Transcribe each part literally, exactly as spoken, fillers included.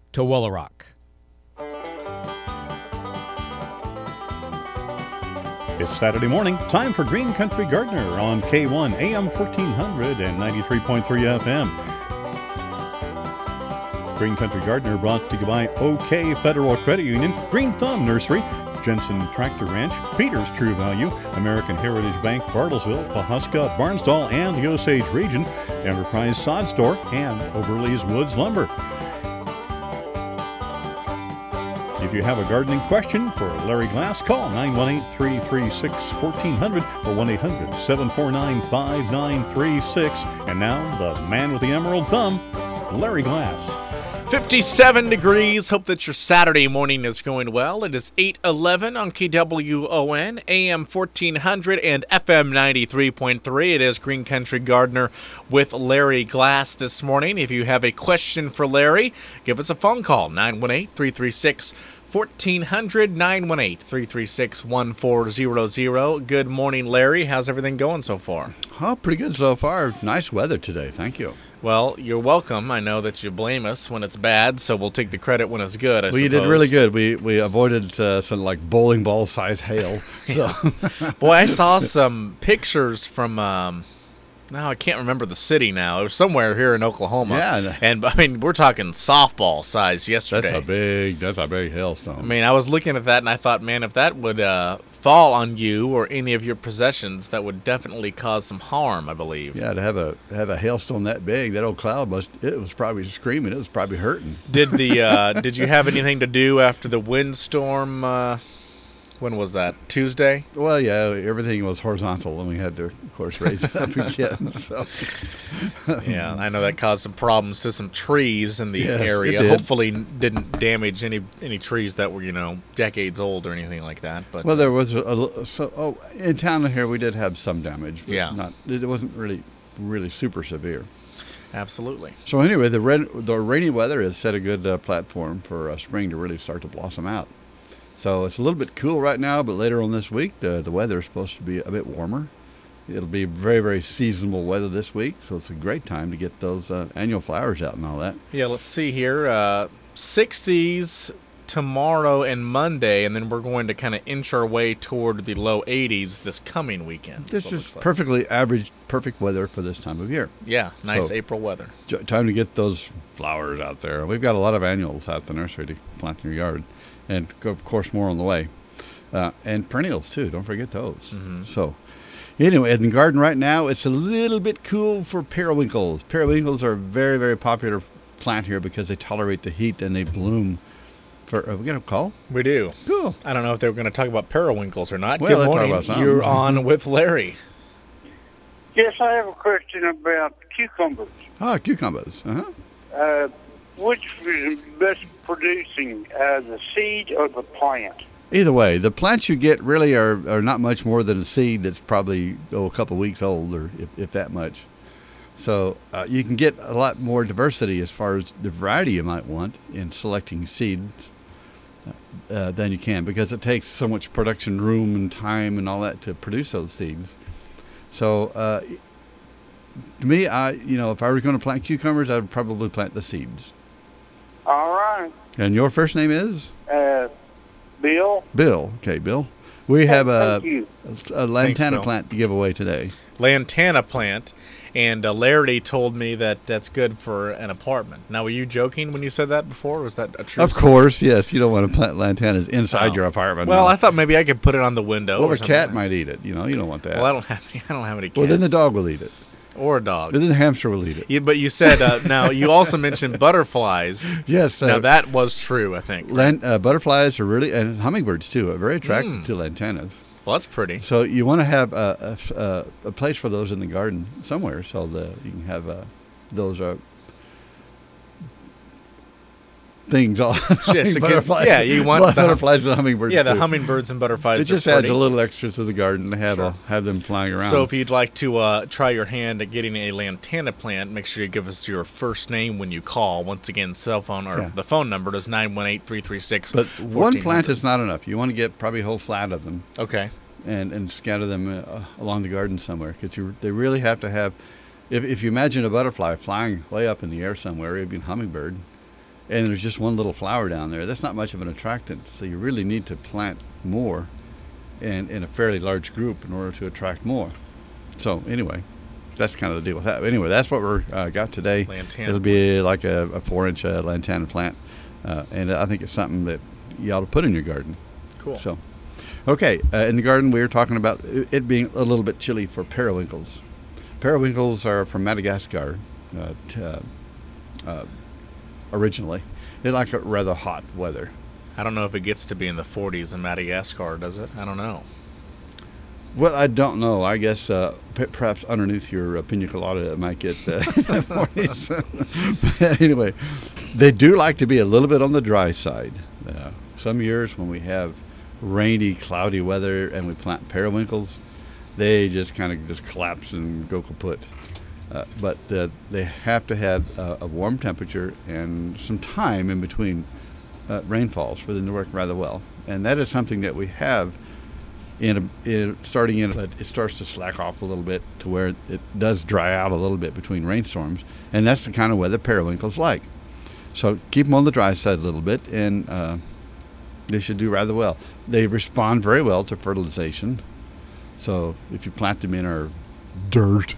to Willowrock. It's Saturday morning, time for Green Country Gardener on K one A M fourteen hundred and ninety-three point three F M. Green Country Gardener brought to you by OK Federal Credit Union, Green Thumb Nursery, Jensen Tractor Ranch, Peters True Value, American Heritage Bank, Bartlesville, Pahuska, Barnsdall, and the Osage Region, Enterprise Sod Store, and Overleys Woods Lumber. If you have a gardening question for Larry Glass, call nine one eight, three three six, one four zero zero or one eight hundred, seven four nine, five nine three six. And now, the man with the emerald thumb, Larry Glass. fifty-seven degrees. Hope that your Saturday morning is going well. It is eight eleven on K W O N, A M fourteen hundred and F M ninety-three point three. It is Green Country Gardener with Larry Glass this morning. If you have a question for Larry, give us a phone call, nine one eight, three three six, fourteen hundred, nine one eight, three three six, one four zero zero. Good morning, Larry. How's everything going so far? Oh, pretty good so far. Nice weather today. Thank you. Well, you're welcome. I know that you blame us when it's bad, so we'll take the credit when it's good, I well, suppose. you did really good. We we avoided uh, some like bowling ball size hail. So. Boy, I saw some pictures from, um, now I can't remember the city now. It was somewhere here in Oklahoma. Yeah. And, I mean, we're talking softball size yesterday. That's a big, that's a big hailstone. I mean, I was looking at that, and I thought, man, if that would uh, fall on you or any of your possessions, that would definitely cause some harm, I believe. Yeah, to have a have a hailstone that big, that old cloud must, it was probably screaming. It was probably hurting. Did the uh, did you have anything to do after the windstorm? Uh, when was that? Tuesday? Well, yeah, everything was horizontal, and we had to, of course, raise it up again. So. Yeah, I know that caused some problems to some trees in the Yes, area. it did. Hopefully didn't damage any any trees that were, you know, decades old or anything like that. But Well, there was a, a so oh in town here we did have some damage. But Yeah. not it wasn't really really super severe. absolutely. So anyway, the red, the rainy weather has set a good uh, platform for uh, spring to really start to blossom out. So it's a little bit cool right now, but later on this week, the the weather is supposed to be a bit warmer. It'll be very, very seasonable weather this week, so it's a great time to get those uh, annual flowers out and all that. Yeah, let's see here. Uh, sixties tomorrow and Monday, and then we're going to kind of inch our way toward the low eighties this coming weekend. This what it is looks like. perfectly average, perfect weather for this time of year. Yeah, nice So- April weather. J- Time to get those flowers out there. We've got a lot of annuals out at the nursery to plant in your yard, and of course more on the way. Uh, and perennials too. Don't forget those. Mhm. So, anyway, in the garden right now, it's a little bit cool for periwinkles. Periwinkles are a very, very popular plant here because they tolerate the heat and they bloom. For are we gonna call? We do. Cool. I don't know if they were going to talk about periwinkles or not. Well, Good they talk morning. about some. You're on with Larry. Yes, I have a question about cucumbers. Ah, cucumbers. Uh huh. Uh, which is best producing, uh, the seed or the plant? Either way, the plants you get really are, are not much more than a seed that's probably oh, a couple weeks old, or if, if that much. So uh, you can get a lot more diversity as far as the variety you might want in selecting seeds uh, than you can, because it takes so much production room and time and all that to produce those seeds. So uh, to me, I you know if I were going to plant cucumbers, I would probably plant the seeds. All right. And your first name is Uh, Bill? Bill. Okay, Bill. We have a, Thank you. a lantana Bill. plant to give away today. Lantana plant, and uh, Larry told me that that's good for an apartment. Now, were you joking when you said that before? Was that a true Of course, yes. You don't want to plant lantanas inside Oh. your apartment. Well, no. I thought maybe I could put it on the window. Well, or a something. cat might eat it. You know, you don't want that. Well, I don't have any. I don't have any cats. Well, then the dog will eat it. or a dog. Then the hamster will eat it. Yeah, but you said uh, now you also mentioned butterflies. Yes. Uh, Now that was true, I think. lan- uh, butterflies are really, and hummingbirds too, are very attracted Mm. to lantanas. Well, that's pretty. So you want to have a, a, a, a place for those in the garden somewhere, so that you can have uh, those uh, things all. Yes, it can- butterflies, yeah, you want the- butterflies and hummingbirds. Yeah, the too. hummingbirds and butterflies. It just are adds pretty. a little extra to the garden to have Sure. a, have them flying around. So if you'd like to uh, try your hand at getting a lantana plant, make sure you give us your first name when you call. Once again, cell phone or Yeah. the phone number is nine one eight, three three six, But one plant is not enough. You want to get probably a whole flat of them Okay. and, and scatter them uh, along the garden somewhere, because they really have to have. If if you imagine a butterfly flying way up in the air somewhere, or even a hummingbird, and there's just one little flower down there, that's not much of an attractant. So you really need to plant more and in a fairly large group in order to attract more. So anyway, that's kind of the deal with that. Anyway, that's what we're uh, got today. Lantana It'll be like a, a four-inch uh, lantana plant, uh, and I think it's something that you ought to put in your garden. Cool. So, okay, uh, in the garden we were talking about it being a little bit chilly for periwinkles. Periwinkles are from Madagascar uh, t- uh, uh, originally. They like a rather hot weather. I don't know if it gets to be in the forties in Madagascar, does it? I don't know. Well, I don't know. I guess uh, p- perhaps underneath your uh, pina colada it might get uh, forties. But anyway, they do like to be a little bit on the dry side. Uh, some years when we have rainy, cloudy weather and we plant periwinkles, they just kind of just collapse and go kaput. Uh, but uh, they have to have uh, a warm temperature and some time in between uh, rainfalls for them to work rather well. And that is something that we have in, a, in starting in, but it starts to slack off a little bit to where it does dry out a little bit between rainstorms. And that's the kind of weather periwinkles like. So keep them on the dry side a little bit, and uh, they should do rather well. They respond very well to fertilization. So if you plant them in our dirt,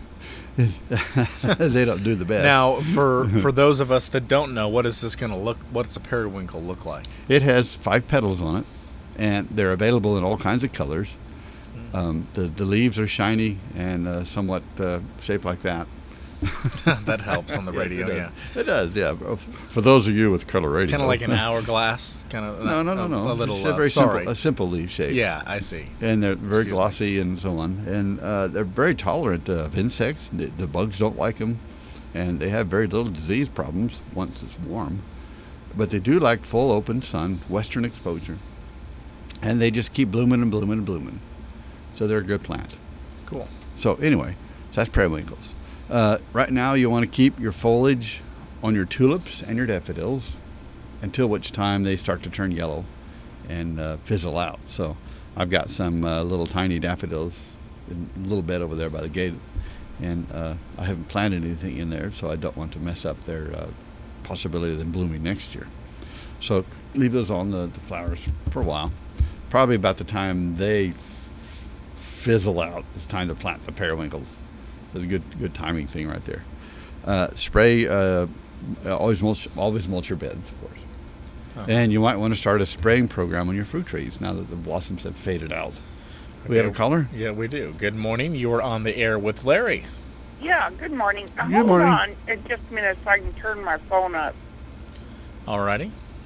they don't do the best. Now, for for those of us that don't know, what is this going to look? What does a periwinkle look like? It has five petals on it, and they're available in all kinds of colors. Um, the the leaves are shiny and uh, somewhat uh, shaped like that. That helps on the radio. Yes, it Yeah, does. It does. Yeah, for those of you with color radio, kind of like an hourglass, kind of. No, no, no, a, no. A little. It's a uh, very sorry. simple, a simple leaf shape. Yeah, I see. And they're very Excuse me. glossy and so on. And uh, they're very tolerant of insects. The, the bugs don't like them. And they have very little disease problems once it's warm. But they do like full open sun, western exposure. And they just keep blooming and blooming and blooming. So they're a good plant. Cool. So anyway, so that's periwinkles. Uh, right now you want to keep your foliage on your tulips and your daffodils until which time they start to turn yellow and uh, fizzle out. So I've got some uh, little tiny daffodils in a little bed over there by the gate, and uh, I haven't planted anything in there, so I don't want to mess up their uh, possibility of them blooming next year. So leave those on the, the flowers for a while. Probably about the time they f- fizzle out, it's time to plant the periwinkles. That's a good good timing thing right there. Uh, spray, uh, always mulch, always mulch your beds, of course. Oh. And you might want to start a spraying program on your fruit trees now that the blossoms have faded out. We have a caller? Yeah, we do. Good morning. You are on the air with Larry. Yeah, good morning. Uh, Good Hold morning. on uh, just a minute so I can turn my phone up. Alrighty.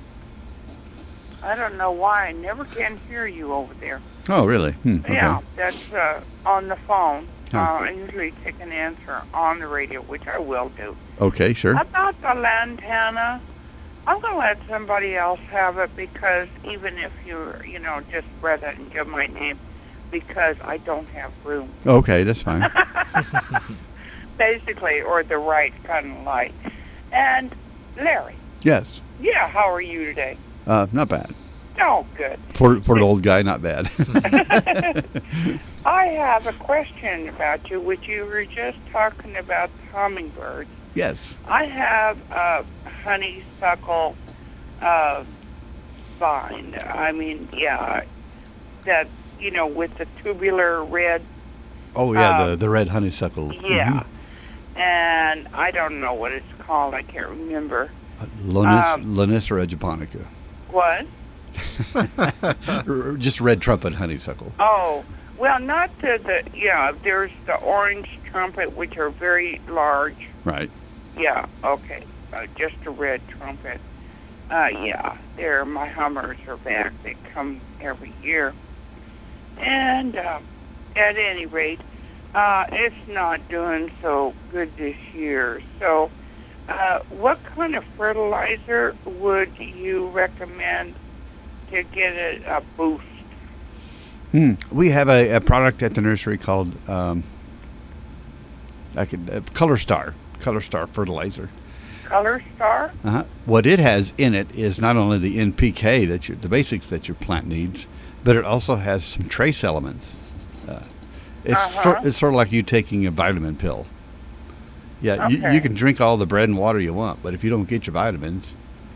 I don't know why I never can hear you over there. Oh, really? Hmm, okay. Yeah, that's uh, on the phone. Huh. Uh, I usually take an answer on the radio, which I will do. Okay, sure. About the lantana, I'm going to let somebody else have it because even if you're, you know, just breath it and give my name, because I don't have room. Okay, that's fine. Basically, or the right kind of light. And Larry, Yes. yeah, how are you today? Uh, not bad. Oh, good. For for an old guy, not bad. I have a question about you, which you were just talking about hummingbirds. Yes. I have a honeysuckle uh, vine. I mean, yeah, that, you know, with the tubular red. Oh, yeah, Um, the, the red honeysuckle. Yeah. And I don't know what it's called. I can't remember. Mm-hmm. Lonis, Um, Lonicera japonica. What? R- Just red trumpet honeysuckle. Oh, well, not the, the, yeah, there's the orange trumpet, which are very large. Right. Yeah, okay. Uh, just a red trumpet. Uh, yeah, they're, my Hummers are back. They come every year. And uh, at any rate, uh, it's not doing so good this year. So uh, what kind of fertilizer would you recommend to get a, a boost? Hmm. We have a, a product at the nursery called um, I could, uh, Color Star. Color Star fertilizer. Color Star? Uh-huh. What it has in it is not only the N P K that you, the basics that your plant needs, but it also has some trace elements. Uh, it's Uh-huh. sort, it's sort of like you taking a vitamin pill. Yeah, you, Okay. you can drink all the bread and water you want, but if you don't get your vitamins,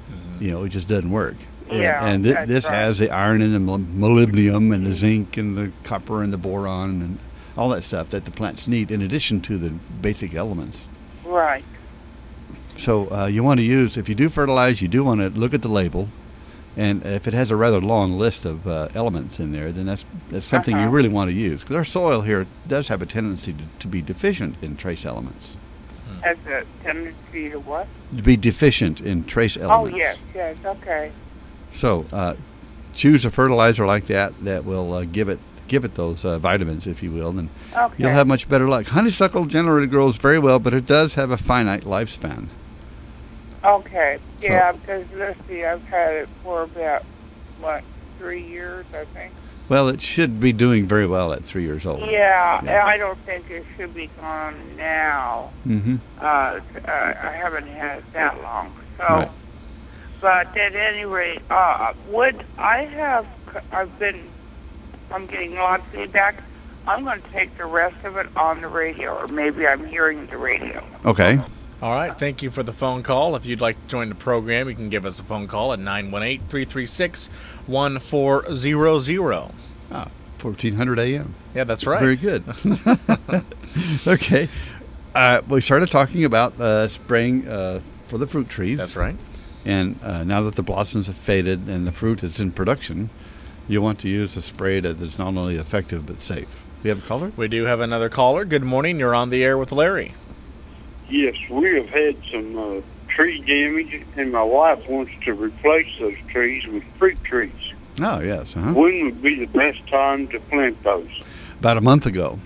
Mm-hmm. You know, it just doesn't work. And, Yeah, and thi- that's this right. has the iron and the mol- molybdenum and the zinc and the copper and the boron and all that stuff that the plants need in addition to the basic elements. Right. So uh, you want to use, if you do fertilize, you do want to look at the label. And if it has a rather long list of uh, elements in there, then that's, that's something you Uh-huh. really want to use. Because our soil here does have a tendency to, to be deficient in trace elements. Has a tendency to what? To be deficient in trace Oh, elements. yes, yes, okay. So uh, choose a fertilizer like that that will uh, give it give it those uh, vitamins, if you will, and Okay. you'll have much better luck. Honeysuckle generally grows very well, but it does have a finite lifespan. Okay. So- Yeah, because let's see, I've had it for about, what, three years, I think. Well, it should be doing very well at three years old. Yeah, Yeah. I don't think it should be gone now. Mm-hmm. Uh, uh, I haven't had it that long. So, Right. but at any rate, uh, would I have, I've been, I'm getting a lot of feedback. I'm going to take the rest of it on the radio, or maybe I'm hearing the radio. Okay. All right. Thank you for the phone call. If you'd like to join the program, you can give us a phone call at nine one eight, three three six, one four zero zero. Ah, fourteen hundred A M. Yeah, that's right. Very good. Okay. Uh, we started talking about uh, spraying uh, for the fruit trees. That's right. And uh, now that the blossoms have faded and the fruit is in production, you want to use a spray that is not only effective but safe. We have a caller? We do have another caller. Good morning. You're on the air with Larry. Yes, we have had some uh, tree damage, and my wife wants to replace those trees with fruit trees. Oh, yes. Uh-huh. When would be the best time to plant those? About a month ago.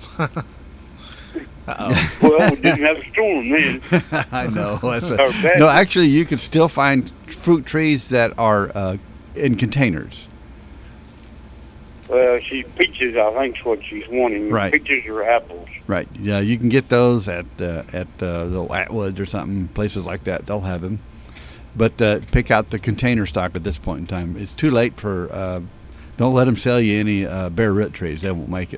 Uh-oh. Well, we didn't have a storm then. I know. That's a- Or bad. no, actually, you can still find fruit trees that are uh, in containers. Well, she peaches, I think, is what she's wanting. Right. Peaches or apples. Right. Yeah, you can get those at uh, at uh, the Atwoods or something, places like that. They'll have them. But uh, pick out the container stock at this point in time. It's too late for. Uh, don't let them sell you any uh, bare root trees. They won't make it.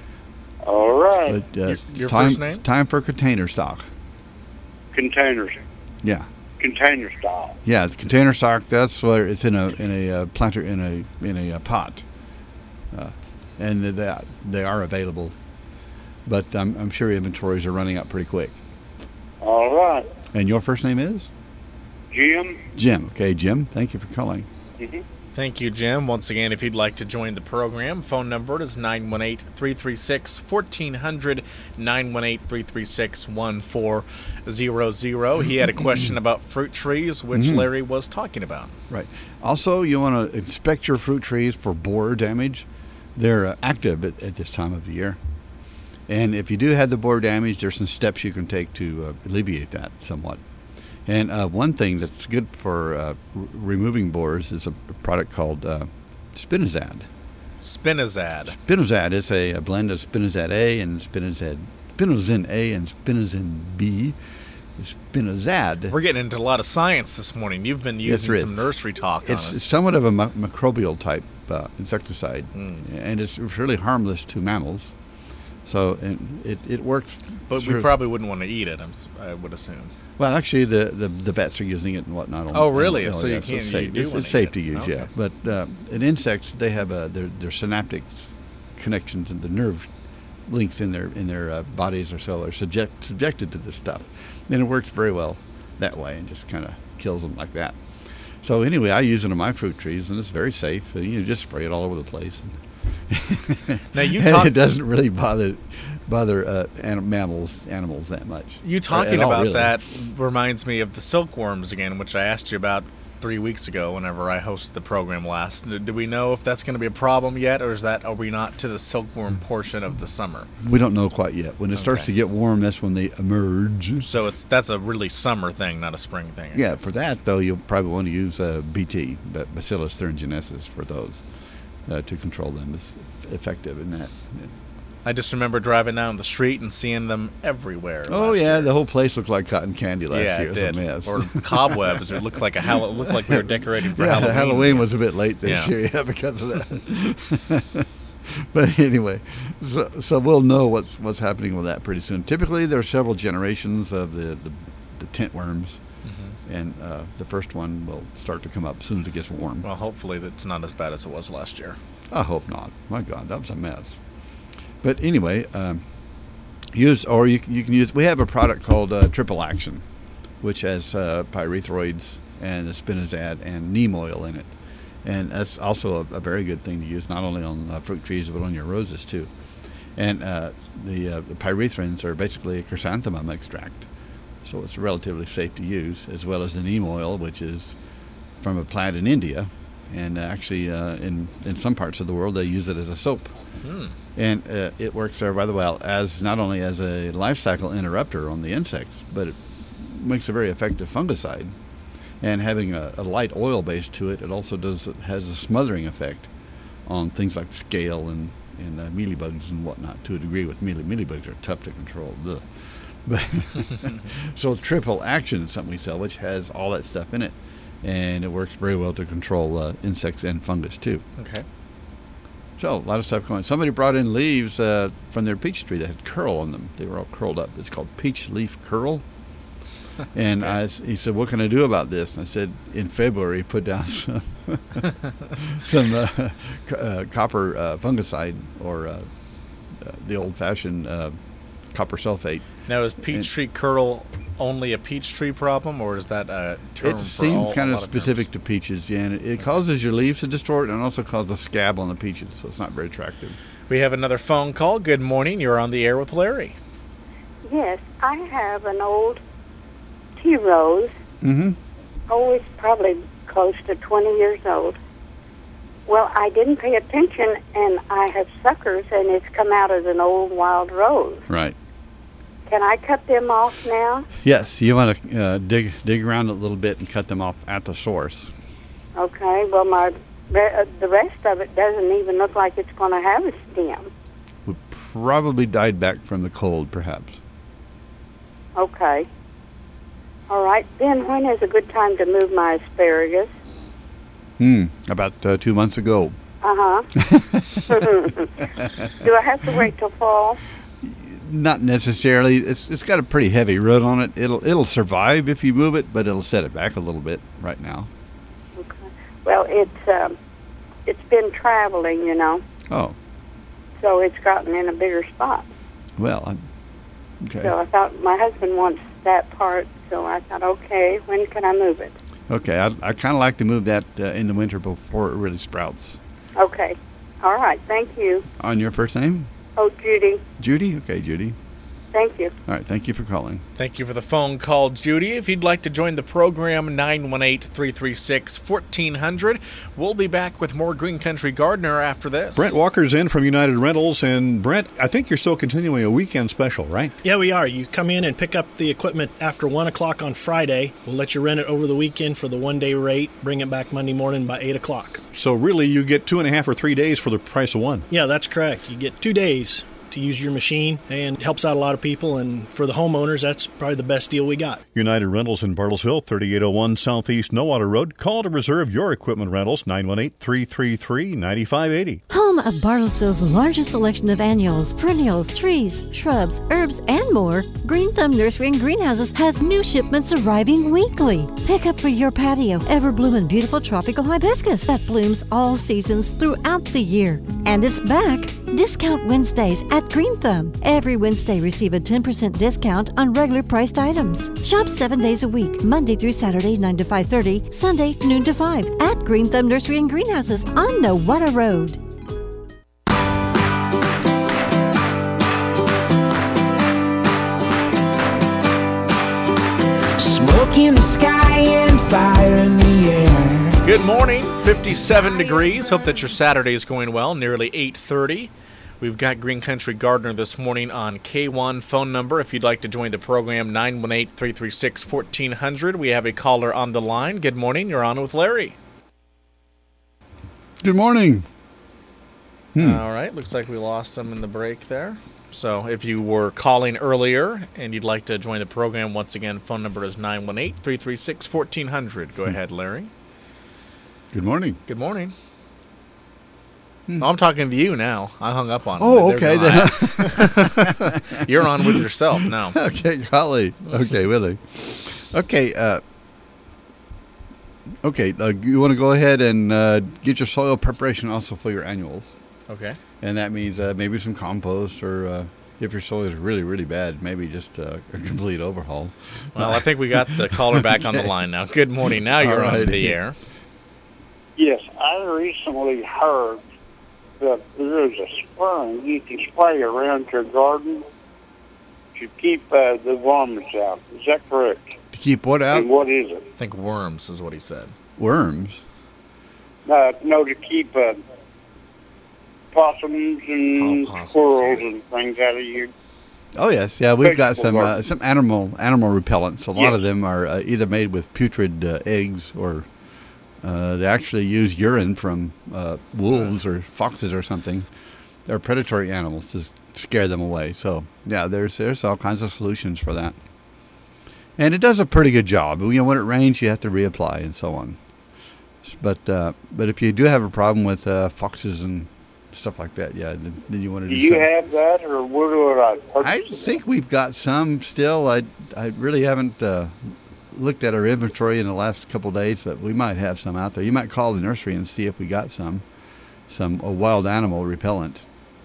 All right. But, uh, Your- it's your time, first name? it's time for container stock. Containers. Yeah. Container style. Yeah, the container stock. That's where it's in a in a uh, planter in a in a uh, pot, uh, and that they are available. But I'm I'm sure inventories are running up pretty quick. All right. And your first name is Jim? Jim. Okay, Jim. Thank you for calling. Mm-hmm. Thank you, Jim. Once again, if you'd like to join the program, phone number is nine one eight, three three six, fourteen hundred, nine one eight, three three six, one four zero zero. He had a question about fruit trees, which Mhm. Larry was talking about. Right. Also, you want to inspect your fruit trees for borer damage. They're uh, active at, at this time of the year. And if you do have the borer damage, there's some steps you can take to uh, alleviate that somewhat. And uh, one thing that's good for uh, r- removing borers is a product called uh, Spinozad. Spinozad. Spinozad is a, a blend of Spinozad A and Spinozad, Spinozin A and Spinozin B. Spinozad. We're getting into a lot of science this morning. You've been Yes, using there is. some nursery talk on It's us. somewhat of a mi- microbial type uh, insecticide, Mm. and it's really harmless to mammals. So and it, it works. But we through- probably wouldn't want to eat it, I'm, s- I would assume. Well, actually, the, the, the vets are using it and whatnot. on- Oh, really? on- So you it's can't- you safe. do It's, wanna it's safe eat to it. use, Okay. yeah. But uh, in insects, they have uh, their their synaptic connections and the nerve links in their in their uh, bodies or so are subject subjected to this stuff, and it works very well that way and just kind of kills them like that. So anyway, I use it on my fruit trees, and it's very safe. And you just spray it all over the place. Now, you And talk- it doesn't really bother bother uh, anim- mammals animals that much. You Or talking at all, about really. that reminds me of the silkworms again, which I asked you about three weeks ago whenever I hosted the program last. Do do we know if that's going to be a problem yet, or is that are we not to the silkworm portion of the summer? We don't know quite yet. When it starts Okay. to get warm, that's when they emerge. So it's that's a really summer thing, not a spring thing. I Yeah, guess. for that though, you'll probably want to use uh, B T, but Bacillus thuringiensis, for those uh, to control them. Is effective in that. I just remember driving down the street and seeing them everywhere. Oh last yeah, year. the whole place looked like cotton candy last yeah, year. it It was did. a mess. Or cobwebs. It looked like a hall- it looked like we were decorating for yeah, Halloween. Halloween was a bit late this Yeah. year, yeah, because of that. But anyway, so, so we'll know what's what's happening with that pretty soon. Typically, there are several generations of the the, the tent worms, and uh, the first one will start to come up as soon as it gets warm. Well, hopefully that's not as bad as it was last year. I hope not. My God, that was a mess. But anyway, um, use or you you can use. We have a product called uh, Triple Action, which has uh, pyrethroids and the spinozad and neem oil in it, and that's also a, a very good thing to use, not only on uh, fruit trees but on your roses too. And uh, the, uh, the pyrethrins are basically a chrysanthemum extract, so it's relatively safe to use, as well as the neem oil, which is from a plant in India, and actually uh, in in some parts of the world they use it as a soap. Mm. And uh, it works there rather well as not only as a life cycle interrupter on the insects, but it makes a very effective fungicide. And having a, a light oil base to it, it also does has a smothering effect on things like scale and, and uh, mealybugs and whatnot to a degree. With mealy mealybugs are tough to control. Ugh. But so Triple Action is something we sell, which has all that stuff in it, and it works very well to control uh, insects and fungus too. Okay. So a lot of stuff going on. Somebody brought in leaves uh, from their peach tree that had curl on them. They were all curled up. It's called peach leaf curl. And okay. I, he said, "What can I do about this?" And I said, "In February, put down some, some uh, c- uh, copper uh, fungicide or uh, uh, the old-fashioned uh, copper sulfate." Now, is peach and tree curl only a peach tree problem, or is that a term it for seems all, kind a of lot specific of to peaches, yeah, and it, it causes your leaves to distort and also causes a scab on the peaches, so it's not very attractive. We have another phone call. Good morning. You're on the air with Larry. Yes, I have an old tea rose. Mm-hmm. Oh, it's probably close to twenty years old. Well, I didn't pay attention, and I have suckers, and it's come out as an old wild rose. Right. Can I cut them off now? Yes, you want to uh, dig dig around a little bit and cut them off at the source. Okay. Well, my re- uh, the rest of it doesn't even look like it's going to have a stem. We probably died back from the cold, perhaps. Okay. All right. Then when is a good time to move my asparagus? Hmm. About uh, two months ago. Uh-huh. Do I have to wait till fall? Not necessarily. It's it's got a pretty heavy root on it. It'll it'll survive if you move it, but it'll set it back a little bit right now. Okay. Well, it's um, it's been traveling, you know. Oh. So it's gotten in a bigger spot. Well, I'm, okay. So I thought my husband wants that part, so I thought, okay, when can I move it? Okay, I I kind of like to move that uh, in the winter before it really sprouts. Okay. All right. Thank you. On your first name? Oh, Judy. Judy? Okay, Judy. Thank you. All right, thank you for calling. Thank you for the phone call, Judy. If you'd like to join the program, nine one eight, three three six, one four zero zero. We'll be back with more Green Country Gardener after this. Brent Walker's in from United Rentals. And Brent, I think you're still continuing a weekend special, right? Yeah, we are. You come in and pick up the equipment after one o'clock on Friday. We'll let you rent it over the weekend for the one-day rate. Bring it back Monday morning by eight o'clock. So really, you get two and a half or three days for the price of one. Yeah, that's correct. You get two days to use your machine, and it helps out a lot of people, and for the homeowners, that's probably the best deal we got. United Rentals in Bartlesville, thirty-eight oh one Southeast Nowater Road. Call to reserve your equipment rentals, nine one eight, three three three, nine five eight zero. Home of Bartlesville's largest selection of annuals, perennials, trees, shrubs, herbs, and more, Green Thumb Nursery and Greenhouses has new shipments arriving weekly. Pick up for your patio ever-blooming beautiful tropical hibiscus that blooms all seasons throughout the year. And it's back. Discount Wednesdays at Green Thumb. Every Wednesday receive a ten percent discount on regular priced items. Shop seven days a week, Monday through Saturday, nine to five thirty, Sunday, noon to five, at Green Thumb Nursery and Greenhouses on Nowater Road. Smoke in the sky and fire in the air. Good morning, fifty-seven degrees. Hope that your Saturday is going well, nearly eight thirty. We've got Green Country Gardener this morning on K one. Phone number, if you'd like to join the program, nine one eight, three three six, one four zero zero. We have a caller on the line. Good morning, you're on with Larry. Good morning. Hmm. All right, looks like we lost him in the break there. So if you were calling earlier and you'd like to join the program, once again, phone number is nine one eight, three three six, one four zero zero. Go Hmm. ahead, Larry. Good morning. Good morning. Hmm. Oh, I'm talking to you now. I hung up on him. Oh, There okay. go. You're on with yourself now. Okay, golly. Okay, Willie. Okay, uh, Okay, uh, you want to go ahead and uh, get your soil preparation also for your annuals. Okay. And that means uh, maybe some compost, or uh, if your soil is really, really bad, maybe just uh, a complete overhaul. Well, I think we got the caller back on the line now. Good morning. Now you're All right. on the air. Yes, I recently heard that there is a spring you can spray around your garden to keep uh, the worms out. Is that correct? To keep what out? And what is it? I think worms is what he said. Worms. Uh, no, to keep uh, possums and Oh, possums, squirrels yeah. and things out of your... Oh yes, yeah. We've got Vegetable some uh, garden. some animal animal repellents. A lot Yes. of them are uh, either made with putrid uh, eggs, or uh, they actually use urine from uh, wolves or foxes or something. They're predatory animals to s- scare them away. So yeah, there's there's all kinds of solutions for that, and it does a pretty good job. You know, when it rains, you have to reapply and so on. S- But uh, but if you do have a problem with uh, foxes and stuff like that, yeah, then, then you want to Do do you something. have that, or where do I I purchase it? think we've got some still. I, I really haven't uh, looked at our inventory in the last couple of days, but we might have some out there. You might call the nursery and see if we got some, some a wild animal repellent.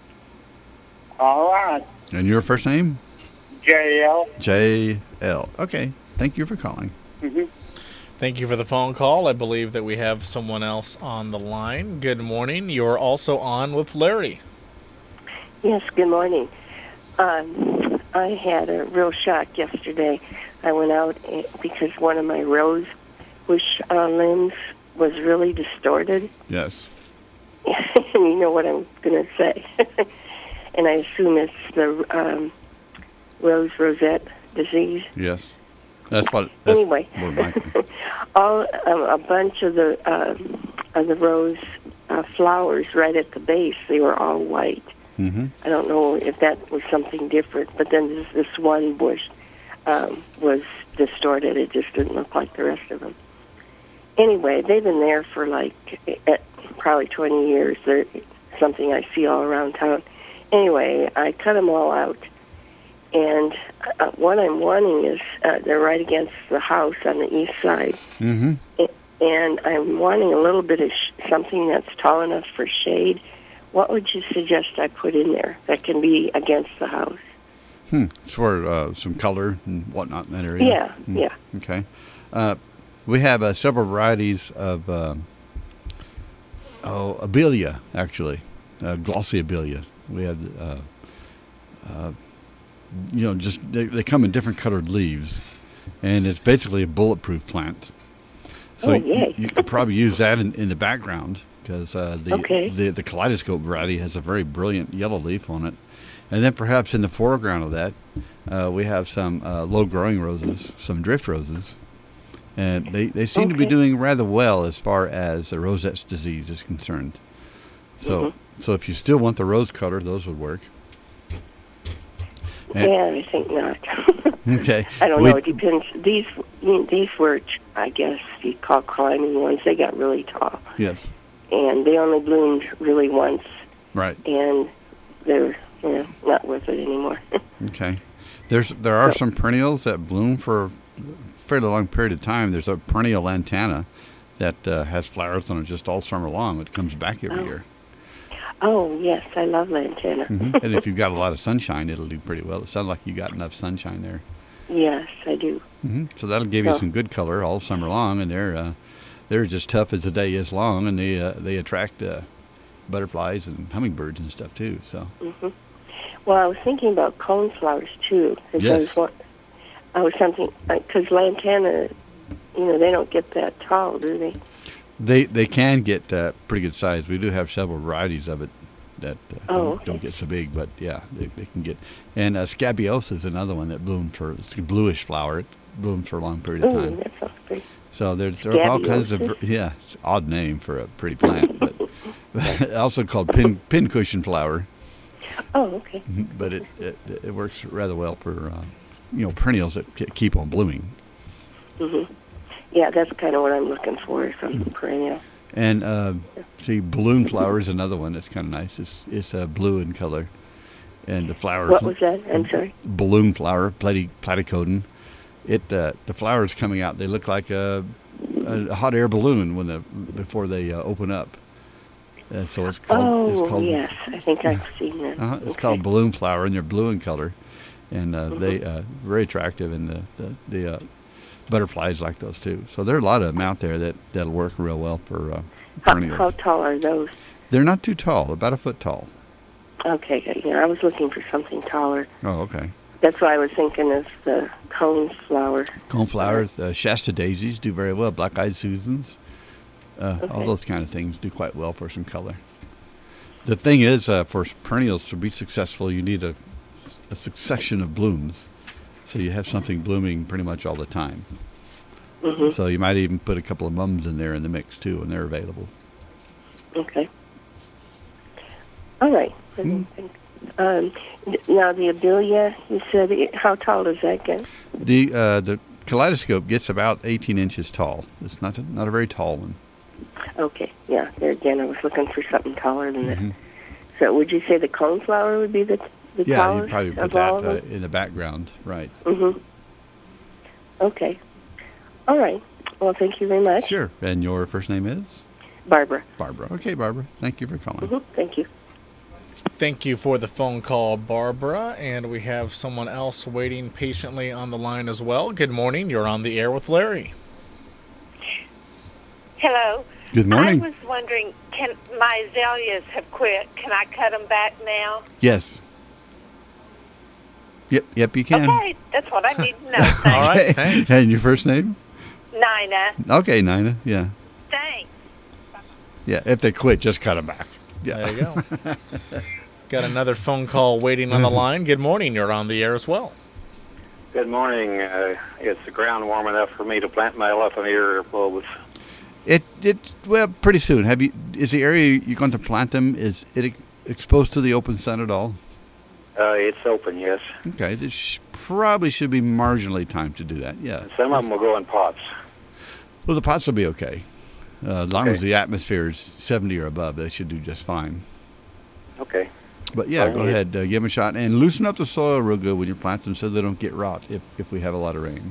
All right. And your first name? J L. J L. Okay. Thank you for calling. Mm-hmm. Thank you for the phone call. I believe that we have someone else on the line. Good morning. You're also on with Larry. Yes, good morning. Um, I had a real shock yesterday. I went out eh, because one of my rose bush uh, limbs was really distorted. Yes. And you know what I'm going to say. And I assume it's the um, rose rosette disease. Yes. That's what. That's Anyway, more likely. all um, a bunch of the uh, of the rose uh, flowers right at the base, they were all white. Mm-hmm. I don't know if that was something different, but then this, this one bush um, was distorted. It just didn't look like the rest of them. Anyway, they've been there for like eh, probably twenty years. They're something I see all around town. Anyway, I cut them all out. And uh, what I'm wanting is, uh, they're right against the house on the east side. Mm-hmm. And I'm wanting a little bit of sh- something that's tall enough for shade. What would you suggest I put in there that can be against the house? Hmm. It's for uh, some color and whatnot in that area. Yeah, Hmm. yeah. Okay. Uh, we have uh, several varieties of uh, oh, abelia, actually, uh, glossy abelia. We have, uh, uh, you know, just they, they come in different colored leaves, and it's basically a bulletproof plant. So Oh, you, yay. you could probably use that in, in the background, because uh, the, Okay. the the kaleidoscope variety has a very brilliant yellow leaf on it. And then perhaps in the foreground of that, uh, we have some uh, low-growing roses, some drift roses. And they, they seem to be Okay. doing rather well as far as the rosette's disease is concerned. So Mhm. so if you still want the rose color, those would work. And- Yeah, I think not. Okay. I don't We- know. It depends. These these were, I guess, you call climbing ones. They got really tall, Yes. and they only bloomed really once, Right. and they're you know not worth it anymore. Okay. There's there are So- some perennials that bloom for a fairly long period of time. There's a perennial lantana that uh, has flowers on it just all summer long. It comes back every Oh. year. Oh yes, I love lantana. Hmm And if you've got a lot of sunshine, it'll do pretty well. It sounds like you got enough sunshine there. Yes, I do. Hmm So that'll give you Oh. some good color all summer long, and they're uh, they're just tough as the day is long, and they uh, they attract uh, butterflies and hummingbirds and stuff too. So hmm Well, I was thinking about coneflowers too. 'Cause I Yes. was, wa- I was something because lantana, you know, they don't get that tall, do they? they they can get uh, pretty good size. We do have several varieties of it that uh, Oh, don't, okay. don't get so big, but yeah, they, they can get. And uh, scabiosa is another one that blooms for it's a bluish flower. It blooms for a long period of Ooh, time. that sounds pretty. So there's there's all kinds of Scabiosa? yeah, it's an odd name for a pretty plant, but also called pin pincushion flower. Oh, okay. But it, it it works rather well for uh, you know perennials that ke- keep on blooming. hmm Yeah, that's kind of what I'm looking for, some perennial. And uh, see, balloon flower is another one that's kind of nice. It's it's uh, blue in color, and the flowers. What was that? I'm sorry. Balloon flower, platy, platycodon. It uh, the flowers coming out. They look like a a, a hot air balloon when the before they uh, open up. And so it's called. Oh, it's called, yes. I think I've seen that. Uh-huh, it's okay. called balloon flower, and they're blue in color, and uh, Mhm. they uh, very attractive, and the the, the uh, butterflies like those too. So there are a lot of them out there that that'll work real well for uh, How, perennials. how tall are those? They're not too tall, about a foot tall. Okay, good. Yeah, I was looking for something taller. Oh, okay. That's why I was thinking of the cone flower. Coneflowers, uh, Shasta daisies do very well. Black-eyed Susans, uh, all Okay. those kind of things do quite well for some color. The thing is, uh, for perennials to be successful, you need a, a succession of blooms, so you have something blooming pretty much all the time. Mm-hmm. So you might even put a couple of mums in there in the mix too, when they're available. Okay. All right. Mm. Um, d- now the abelia, you said, it, how tall does that get? The uh, the kaleidoscope gets about eighteen inches tall. It's not a, not a very tall one. Okay, yeah. There again, I was looking for something taller than Mhm. that. So would you say the coneflower would be the, the Yeah, tallest you'd probably put of that all of uh, them? in the background, right? Mm-hmm. Okay. All right. Well, thank you very much. Sure. And your first name is? Barbara. Barbara. Okay, Barbara. Thank you for calling. Mm-hmm. Thank you. Thank you for the phone call, Barbara. And we have someone else waiting patiently on the line as well. Good morning. You're on the air with Larry. Hello. Good morning. I was wondering, can my azaleas have quit? Can I cut them back now? Yes. Yep, yep, you can. Okay, that's what I need to know. All Thanks. right, thanks. And your first name? Nina. Okay, Nina. Yeah. Thanks. Yeah, if they quit, just cut them back. Yeah. There you go. Got another phone call waiting on the line. Good morning. You're on the air as well. Good morning. Uh, it's the ground warm enough for me to plant my elephant ear bulbs. It it well pretty soon. Have you? Is the area you're going to plant them? Is it ex- exposed to the open sun at all? Uh, it's open, yes. Okay, this sh- probably should be marginally time to do that. Yeah. Some of them will go in pots. Well, the pots will be okay. Uh, as long Okay. as the atmosphere is seventy or above, they should do just fine. Okay. But yeah, All go right. ahead, uh, give them a shot and loosen up the soil real good when you plant them, so they don't get rot if if we have a lot of rain.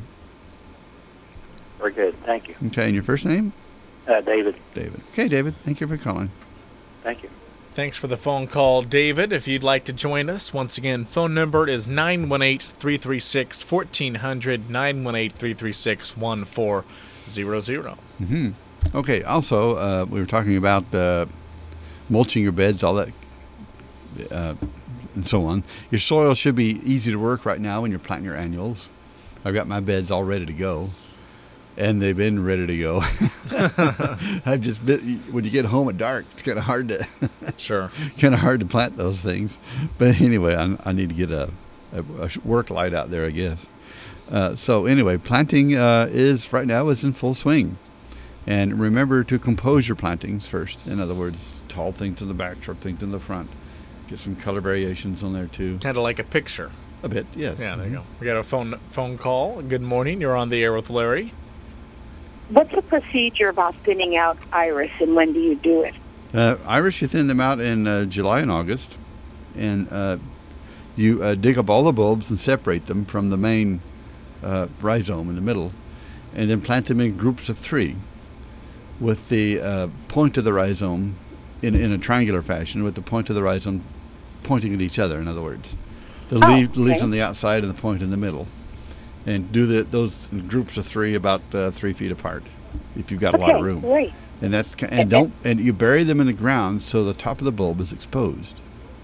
Very good. Thank you. Okay, and your first name? Uh, David. David. Okay, David. Thank you for calling. Thank you. Thanks for the phone call, David. If you'd like to join us, once again, phone number is nine one eight, three three six, one four zero zero, nine one eight, three three six, one four zero zero. hmm Okay. Also, uh, we were talking about uh, mulching your beds, all that, uh, and so on. Your soil should be easy to work right now when you're planting your annuals. I've got my beds all ready to go, and they've been ready to go. I've just been, when you get home at dark, it's kind of hard to Sure. kind of hard to plant those things. But anyway, I, I need to get a, a, a work light out there, I guess. Uh, so anyway, planting uh, is right now is in full swing. And remember to compose your plantings first. In other words, tall things in the back, short things in the front. Get some color variations on there too. Kind of like a picture. A bit, yes. Yeah, there you go. We got a phone phone call. Good morning. You're on the air with Larry. What's the procedure about thinning out iris, and when do you do it? Uh, iris, you thin them out in uh, July and August, and uh, you uh, dig up all the bulbs and separate them from the main uh, rhizome in the middle, and then plant them in groups of three, with the uh, point of the rhizome in in a triangular fashion, with the point of the rhizome pointing at each other. In other words, the, Oh, leaf, the leaves okay. on the outside and the point in the middle, and do the, those in groups of three, about uh, three feet apart, if you've got a lot of Okay, room. great. And that's ki- and And- don't and you bury them in the ground so the top of the bulb is exposed.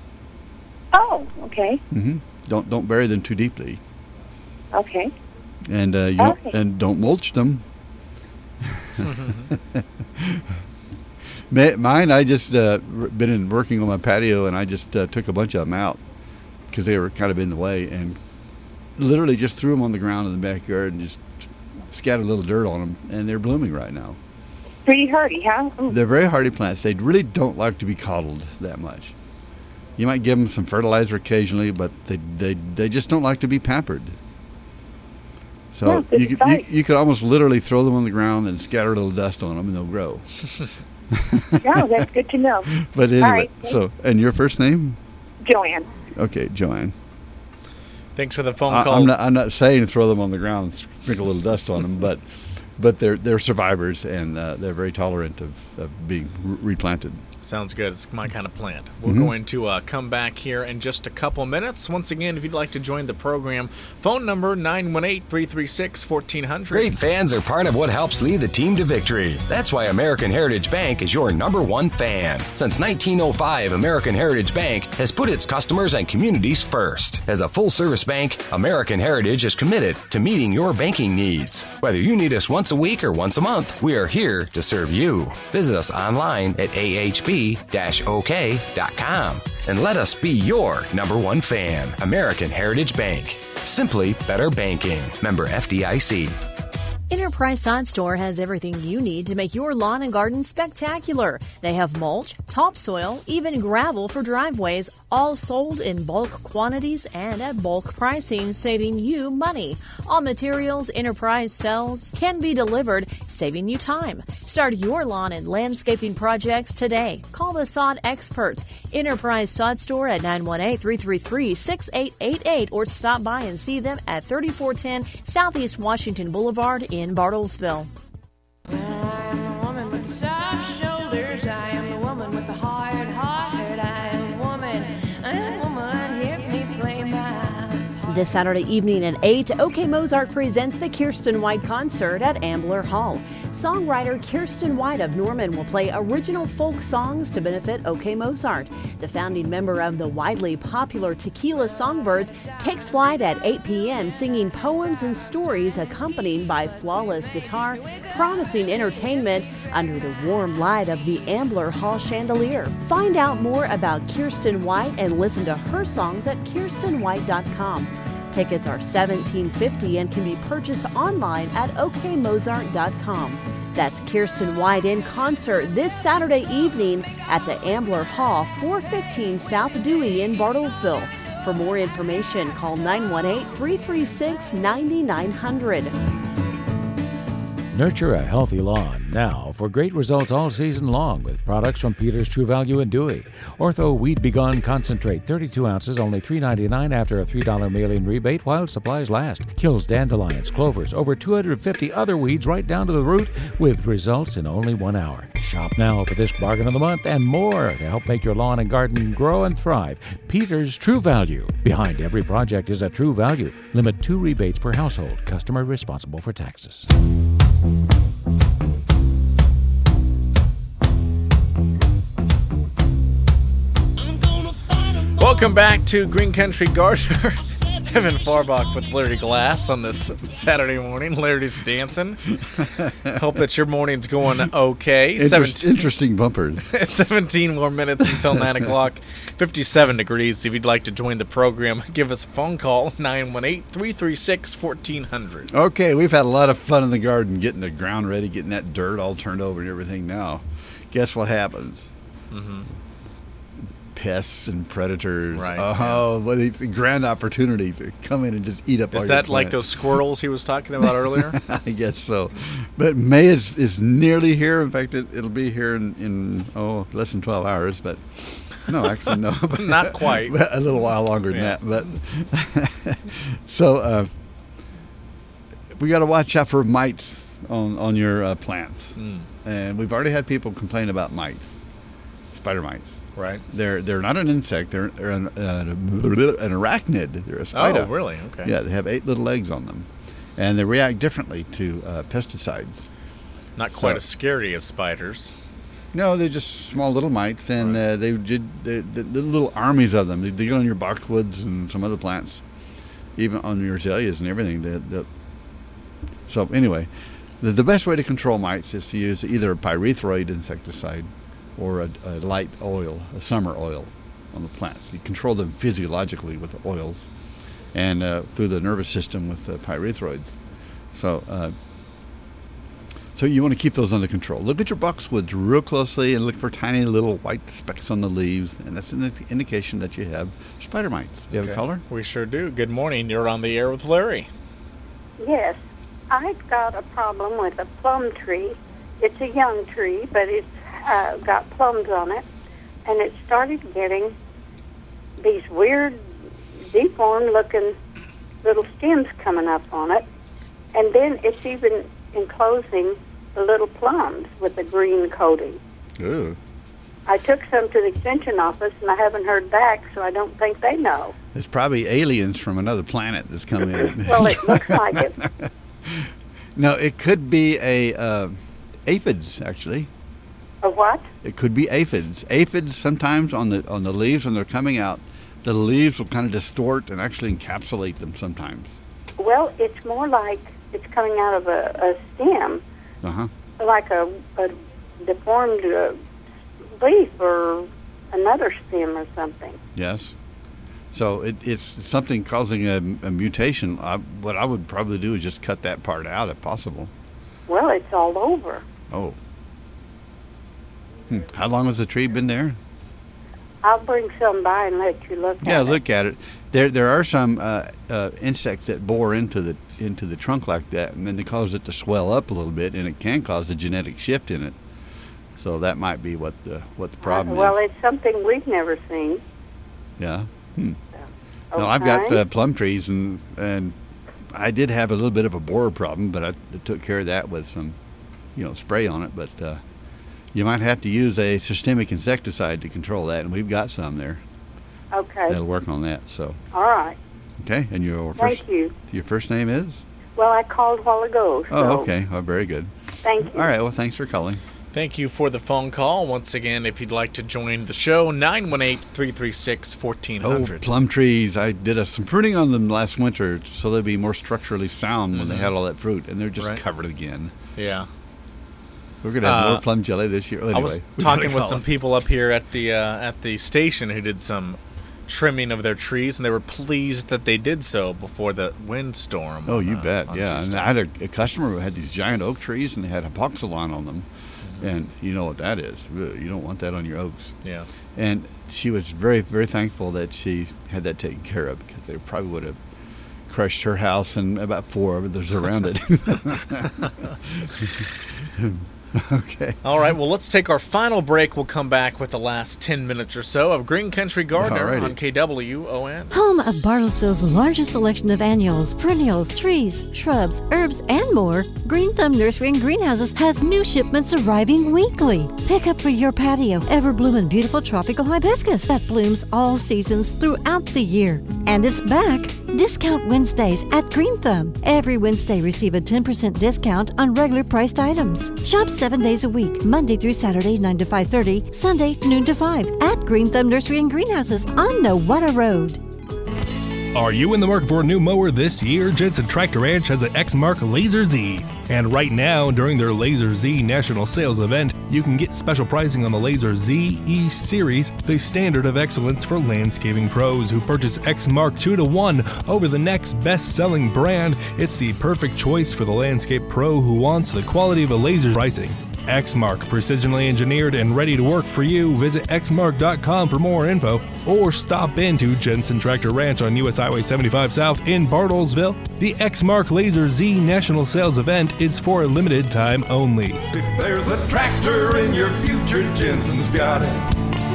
Oh, okay, hmm Don't don't bury them too deeply, okay. and uh, you Okay. and don't mulch them. Ma- Mine, I just uh, r- been in working on my patio, and I just uh, took a bunch of them out because they were kind of in the way, and literally just threw them on the ground in the backyard and just scattered a little dirt on them, and they're blooming right now. Pretty hardy, huh? Mm. They're very hardy plants. They really don't like to be coddled that much. You might give them some fertilizer occasionally, but they they, they just don't like to be pampered. So Yeah, good you could you, advice. you could almost literally throw them on the ground and scatter a little dust on them, and they'll grow. Yeah, that's good to know. But anyway, All right. so and your first name? Joanne. Okay, Joanne. Thanks for the phone I, call. I'm not I'm not saying throw them on the ground and sprinkle a little dust on them, but but they're they're survivors, and uh, they're very tolerant of, of being re- replanted. Sounds good. It's my kind of plant. We're Mm-hmm. going to uh, come back here in just a couple minutes. Once again, if you'd like to join the program, phone number nine one eight, three three six, one four zero zero. Great fans are part of what helps lead the team to victory. That's why American Heritage Bank is your number one fan. Since nineteen oh five, American Heritage Bank has put its customers and communities first. As a full-service bank, American Heritage is committed to meeting your banking needs. Whether you need us once a week or once a month, we are here to serve you. Visit us online at a h b dash o k dot com and let us be your number one fan. American Heritage Bank. Simply better banking. Member F D I C. Enterprise Sod Store has everything you need to make your lawn and garden spectacular. They have mulch, topsoil, even gravel for driveways, all sold in bulk quantities and at bulk pricing, saving you money. All materials Enterprise sells can be delivered, saving you time. Start your lawn and landscaping projects today. Call the sod experts. Enterprise Sod Store at nine one eight, three three three, six eight eight eight or stop by and see them at thirty-four ten Southeast Washington Boulevard in Bartlesville. I'm the woman with the soft shoulders. I am the woman with the hard heart. I am a woman. I am a woman. Hear me play my... This Saturday evening at eight, OK Mozart presents the Kirsten White Concert at Ambler Hall. Songwriter Kirsten White of Norman will play original folk songs to benefit OK Mozart. The founding member of the widely popular Tequila Songbirds takes flight at eight p.m. singing poems and stories accompanied by flawless guitar, promising entertainment under the warm light of the Ambler Hall chandelier. Find out more about Kirsten White and listen to her songs at kirsten white dot com. Tickets are seventeen fifty and can be purchased online at o k mozart dot com. That's Kirsten White in concert this Saturday evening at the Ambler Hall, four fifteen South Dewey in Bartlesville. For more information, call nine one eight, three three six, nine nine zero zero. Nurture a healthy lawn now for great results all season long with products from Peter's True Value and Dewey. Ortho Weed Begone Concentrate, thirty-two ounces, only three dollars and ninety-nine cents after a three dollars mail-in rebate while supplies last. Kills dandelions, clovers, over two hundred fifty other weeds right down to the root with results in only one hour. Shop now for this bargain of the month and more to help make your lawn and garden grow and thrive. Peter's True Value. Behind every project is a True Value. Limit two rebates per household. Customer responsible for taxes. Welcome back to Green Country Gardener. Evan Farbach with Larry Glass on this Saturday morning. Larry's dancing. Hope that your morning's going okay. Interest, seventeen, interesting bumpers. seventeen more minutes until nine o'clock. fifty-seven degrees. If you'd like to join the program, give us a phone call, nine one eight, three three six, one four zero zero. Okay, we've had a lot of fun in the garden, getting the ground ready, getting that dirt all turned over and everything now. Guess what happens? Mm-hmm. Pests and predators. Right. Oh, yeah. Well, it's a grand opportunity to come in and just eat up all Is your that like plant. those squirrels he was talking about earlier? I guess so. But May is, is nearly here. In fact, it, it'll be here in, in, oh, less than twelve hours. But no, actually, no. Not quite. A little while longer than Yeah. that. But so uh, we got to watch out for mites on, on your uh, plants. Mm. And we've already had people complain about mites, spider mites. Right. They're they're not an insect. They're, they're an, uh, an arachnid. They're a spider. Oh, really? Okay. Yeah, they have eight little legs on them, and they react differently to uh, pesticides. Not quite So- as scary as spiders. No, they're just small little mites, and uh, they did the little armies of them. They, they get on your boxwoods and some other plants, even on your azaleas and everything. They, they, so anyway, the, the best way to control mites is to use either a pyrethroid insecticide or a, a light oil, a summer oil on the plants. You control them physiologically with the oils and uh, through the nervous system with the pyrethroids. So uh, so you want to keep those under control. Look at your boxwoods real closely and look for tiny little white specks on the leaves, and that's an indication that you have spider mites. Do you have a caller? We sure do. Good morning. You're on the air with Larry. Yes, I've got a problem with a plum tree. It's a young tree, but it's uh, got plums on it, and it started getting these weird, deformed-looking little stems coming up on it, and then it's even enclosing the little plums with the green coating. Ooh. I took some to the extension office, and I haven't heard back, so I don't think they know. It's probably aliens from another planet that's come in. Well, it looks like it. No, it could be a uh, aphids, actually. A what? It could be aphids. Aphids sometimes on the on the leaves when they're coming out, the leaves will kind of distort and actually encapsulate them sometimes. Well, it's more like it's coming out of a, a stem, Uh-huh. like a, a deformed uh, leaf or another stem or something. Yes. So it, it's something causing a, a mutation. I, what I would probably do is just cut that part out if possible. Well, it's all over. Oh. Hmm. How long has the tree been there? I'll bring some by and let you look Yeah, at it. look at it. There, there are some uh, uh, insects that bore into the into the trunk like that, and then they cause it to swell up a little bit, and it can cause a genetic shift in it. So that might be what the what the problem Well, is. it's something we've never seen. Yeah. Hmm. No, I've got Okay. uh, plum trees, and and I did have a little bit of a borer problem, but I took care of that with some, you know, spray on it. But uh, you might have to use a systemic insecticide to control that, and we've got some there. Okay. That'll work on that. So. All right. Okay, and your Thank first you. your first name is? Well, I called a while ago. So Oh, okay. Oh, very good. Thank you. All right. Well, thanks for calling. Thank you for the phone call. Once again, if you'd like to join the show, nine one eight, three three six, one four zero Oh, zero. plum trees. I did a, some pruning on them last winter so they'd be more structurally sound when they Mhm. had all that fruit, and they're just Right. covered again. Yeah. We're going to have Uh, more plum jelly this year. Anyway, I was we gotta talking with call some it. people up here at the uh, at the station who did some trimming of their trees, and they were pleased that they did so before the windstorm. Oh, on, you uh, bet. on Yeah. And Tuesday. I had a, a customer who had these giant oak trees, and they had hypoxylon on them. Mm-hmm. And you know what that is. You don't want that on your oaks. Yeah. And she was very, very thankful that she had that taken care of, because they probably would have crushed her house and about four of others around it. Okay. All right, well, let's take our final break. We'll come back with the last ten minutes or so of Green Country Gardener Alrighty. on K W O N. Home of Bartlesville's largest selection of annuals, perennials, trees, shrubs, herbs, and more, Green Thumb Nursery and Greenhouses has new shipments arriving weekly. Pick up for your patio ever-blooming beautiful tropical hibiscus that blooms all seasons throughout the year. And it's back. Discount Wednesdays at Green Thumb. Every Wednesday receive a ten percent discount on regular priced items. Shop seven days a week, Monday through Saturday, nine to five thirty, Sunday, noon to five, at Green Thumb Nursery and Greenhouses on Nowata Road. Are you in the market for a new mower this year? Jensen Tractor Ranch has an X-Mark Laser Z. And right now, during their Laser Z National Sales Event, you can get special pricing on the Laser Z E Series, the standard of excellence for landscaping pros who purchase X-Mark two to one over the next best-selling brand. It's the perfect choice for the landscape pro who wants the quality of a laser pricing. X-Mark, precisionally engineered and ready to work for you. Visit x mark dot com for more info or stop into Jensen Tractor Ranch on U S Highway seventy-five South in Bartlesville. The X-Mark Laser Z National Sales Event is for a limited time only. If there's a tractor in your future, Jensen's got it.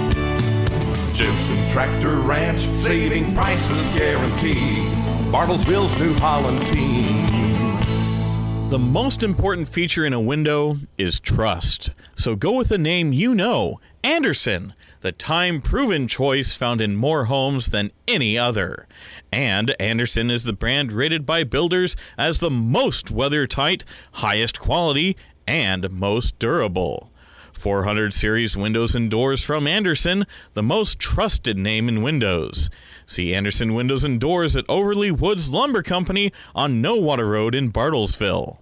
Jensen Tractor Ranch, saving prices guaranteed. Bartlesville's New Holland team. The most important feature in a window is trust. So go with the name you know, Andersen, the time-proven choice found in more homes than any other. And Andersen is the brand rated by builders as the most weather-tight, highest quality, and most durable. four hundred series windows and doors from Andersen, the most trusted name in windows. See Andersen Windows and Doors at Overly Woods Lumber Company on Nowata Road in Bartlesville.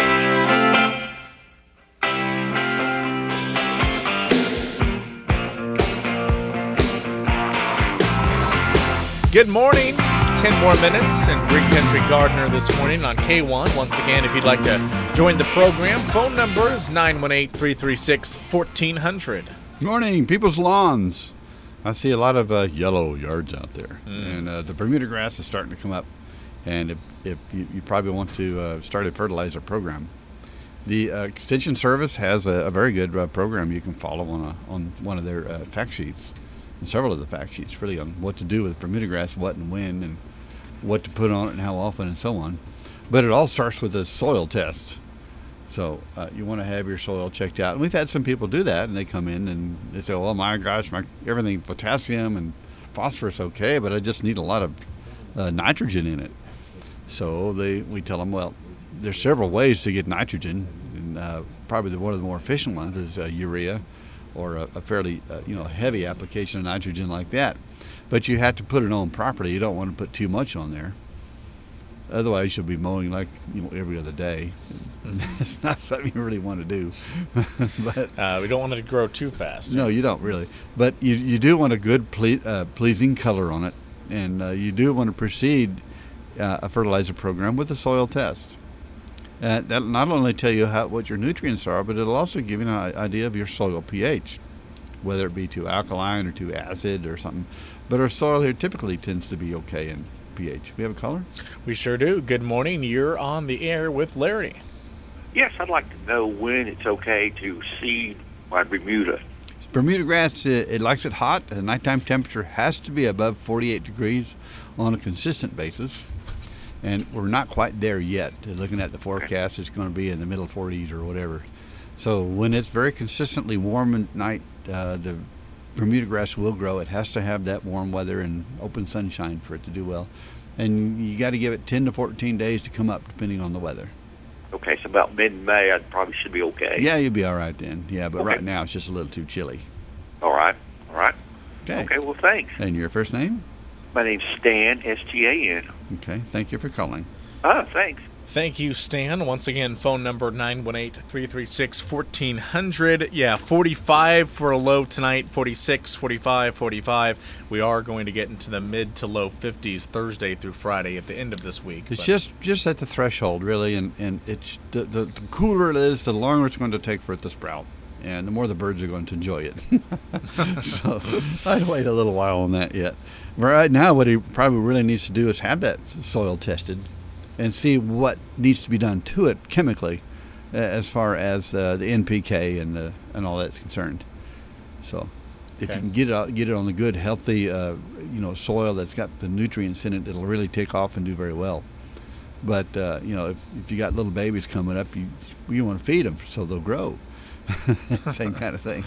Good morning. Ten more minutes and Green Country Gardener this morning on K one. Once again, if you'd like to join the program, phone number is nine one eight, three three six, one four zero zero. Good morning, people's lawns. I see a lot of uh, yellow yards out there, Mm. and uh, the Bermuda grass is starting to come up. And if, if you, you probably want to uh, start a fertilizer program, the uh, Extension Service has a, a very good uh, program you can follow on a, on one of their uh, fact sheets, and several of the fact sheets, really, on what to do with Bermuda grass, what and when, and what to put on it and how often, and so on. But it all starts with a soil test. So uh, you want to have your soil checked out. And we've had some people do that, and they come in and they say, well, my gosh, my, everything, potassium and phosphorus, okay, but I just need a lot of uh, nitrogen in it. So they, we tell them, well, there's several ways to get nitrogen, and uh, probably the, one of the more efficient ones is uh, urea, or a, a fairly uh, you know heavy application of nitrogen like that. But you have to put it on properly. You don't want to put too much on there. Otherwise, you'll be mowing like you know every other day. Mm-hmm. It's not something you really want to do. But uh, we don't want it to grow too fast. No, you don't really. But you you do want a good ple- uh, pleasing color on it, and uh, you do want to proceed uh, a fertilizer program with a soil test. Uh, that'll not only tell you how, what your nutrients are, but it'll also give you an idea of your soil pH, whether it be too alkaline or too acid or something. But our soil here typically tends to be okay in pH. We have a caller? We sure do. Good morning. You're on the air with Larry. Yes, I'd like to know when it's okay to seed my Bermuda. Bermuda grass, it, it likes it hot. The nighttime temperature has to be above forty-eight degrees on a consistent basis. And we're not quite there yet. Looking at the forecast, it's going to be in the middle forties or whatever. So when it's very consistently warm at night, uh, the Bermuda grass will grow. It has to have that warm weather and open sunshine for it to do well. And you got to give it ten to fourteen days to come up, depending on the weather. Okay, so about mid-May, I probably should be okay. Yeah, you'll be all right then. Yeah, but okay. Right now it's just a little too chilly. All right, all right. Okay. Okay, well, thanks. And your first name? My name's Stan, S T A N. Okay, thank you for calling. Oh, thanks. Thank you, Stan. Once again, phone number nine one eight, three three six, one four zero zero. Yeah, forty-five for a low tonight, forty-six, forty-five, forty-five. We are going to get into the mid to low fifties Thursday through Friday at the end of this week. It's but. just just at the threshold, really, and, and it's the, the, the cooler it is, the longer it's going to take for it to sprout. And the more the birds are going to enjoy it. So I'd wait a little while on that yet. Right now, what he probably really needs to do is have that soil tested and see what needs to be done to it chemically as far as uh, the N P K and the, and all that's concerned. So if okay. you can get it out, get it on a good, healthy uh, you know, soil that's got the nutrients in it, it'll really take off and do very well. But, uh, you know, if, if you got little babies coming up, you, you want to feed them so they'll grow. Same kind of thing.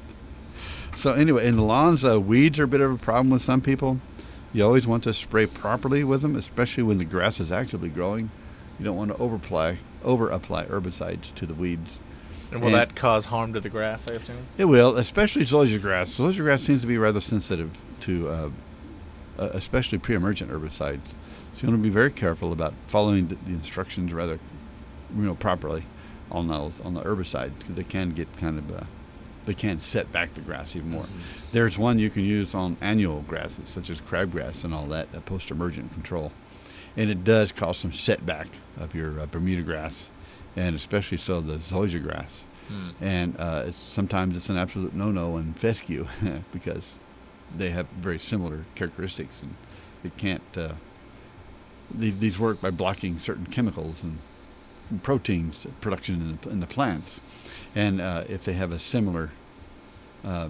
So anyway, in the lawns, uh, weeds are a bit of a problem with some people. You always want to spray properly with them, especially when the grass is actively growing. You don't want to over-apply, over-apply herbicides to the weeds. And will and that cause harm to the grass, I assume? It will, especially zoysia grass. Zoysia grass seems to be rather sensitive to uh, uh, especially pre-emergent herbicides. So you want to be very careful about following the, the instructions rather you know, properly on those on the herbicides, because they can get kind of uh, they can set back the grass even more. Mm-hmm. There's one you can use on annual grasses such as crabgrass and all that, a post-emergent control, and it does cause some setback of your uh, Bermuda grass, and especially so the zoysia grass. Mm. And uh, it's, sometimes it's an absolute no-no in fescue because they have very similar characteristics, and it can't. Uh, these these work by blocking certain chemicals and proteins production in the, in the plants, and uh, if they have a similar uh,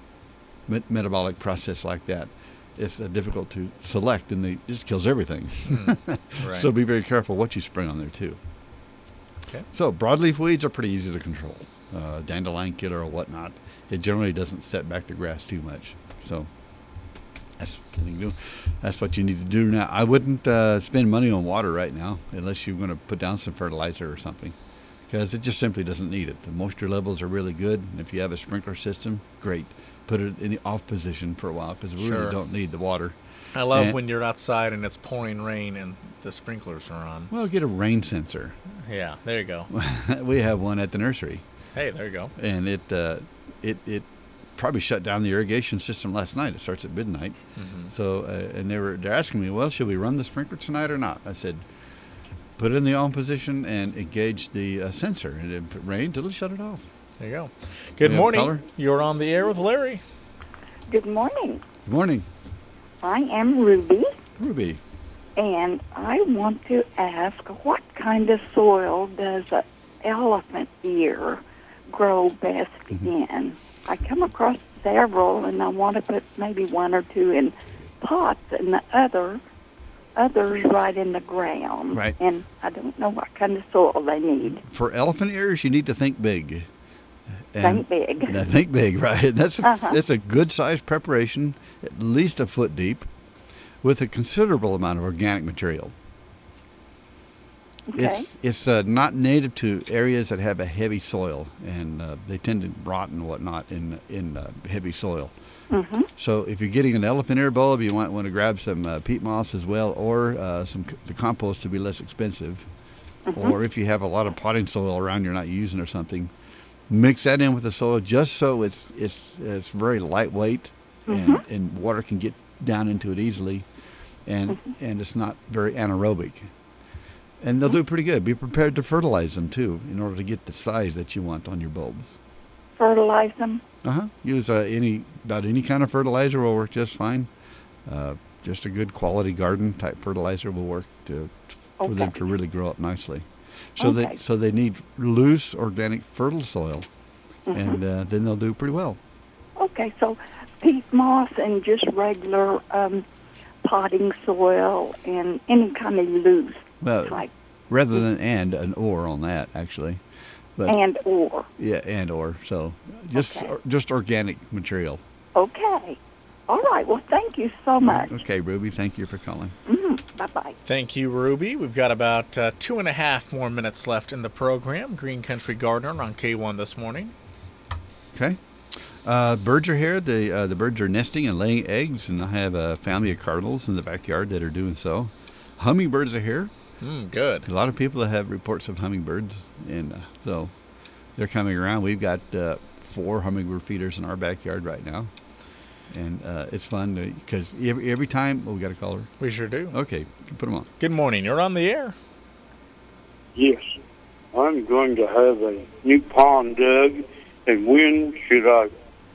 met- metabolic process like that, it's uh, difficult to select, and they, it just kills everything. Mm, right. So be very careful what you spray on there too. Okay. So broadleaf weeds are pretty easy to control. Uh, dandelion killer or whatnot, it generally doesn't set back the grass too much. So That's, that's what you need to do now. I wouldn't uh, spend money on water right now unless you're going to put down some fertilizer or something, because it just simply doesn't need it. The moisture levels are really good, and if you have a sprinkler system, great. Put it in the off position for a while, because we sure. really don't need the water. I love and when you're outside and it's pouring rain and the sprinklers are on. Well, get a rain sensor. Yeah, there you go. We have one at the nursery. Hey, there you go. And it uh, it it. probably shut down the irrigation system last night. It starts at midnight. Mm-hmm. So, uh, and they were they're asking me, well, should we run the sprinkler tonight or not? I said, put it in the on position and engage the uh, sensor, and if it rained, it'll shut it off. There you go. Good we morning. You're on the air with Larry. Good morning. Good morning. I am Ruby. Ruby. And I want to ask, what kind of soil does an elephant ear grow best mm-hmm. in? I come across several, and I want to put maybe one or two in pots, and the other others right in the ground. Right. And I don't know what kind of soil they need. For elephant ears, you need to think big. Think big. Yeah, think big, right? That's a, Uh-huh. that's a good-sized preparation, at least a foot deep, with a considerable amount of organic material. Okay. It's it's uh, not native to areas that have a heavy soil, and uh, they tend to rot and whatnot in in uh, heavy soil. Mm-hmm. So if you're getting an elephant ear bulb, you might want to grab some uh, peat moss as well, or uh, some c- the compost to be less expensive. Mhm. Or if you have a lot of potting soil around you're not using or something, mix that in with the soil just so it's it's it's very lightweight and, Mhm. and water can get down into it easily, and and it's not very anaerobic. And they'll do pretty good. Be prepared to fertilize them too, in order to get the size that you want on your bulbs. Fertilize them. Uh huh. Use uh, any about any kind of fertilizer will work just fine. Uh, just a good quality garden type fertilizer will work to for them Okay. to really grow up nicely. So Okay. they so they need loose, organic, fertile soil, Mhm. and uh, then they'll do pretty well. Okay, so peat moss and just regular um, potting soil and any kind of loose Well, type. rather than and an or on that actually, but And or. yeah, and or so just Okay. or, just organic material. Okay. All right. Well, thank you so much. Okay, Ruby, thank you for calling. Mm, bye-bye. Thank you, Ruby. We've got about uh, two and a half more minutes left in the program. Green Country Gardener on K one this morning. Okay. Uh, birds are here. The uh, the birds are nesting and laying eggs, and I have a family of cardinals in the backyard that are doing so. Hummingbirds are here. Mm, good. A lot of people have reports of hummingbirds, and uh, so they're coming around. We've got uh, four hummingbird feeders in our backyard right now, and uh, it's fun because every, every time oh, we got a caller. We sure do. Okay, you can put them on. Good morning. You're on the air. Yes. I'm going to have a new pond dug, and when should I?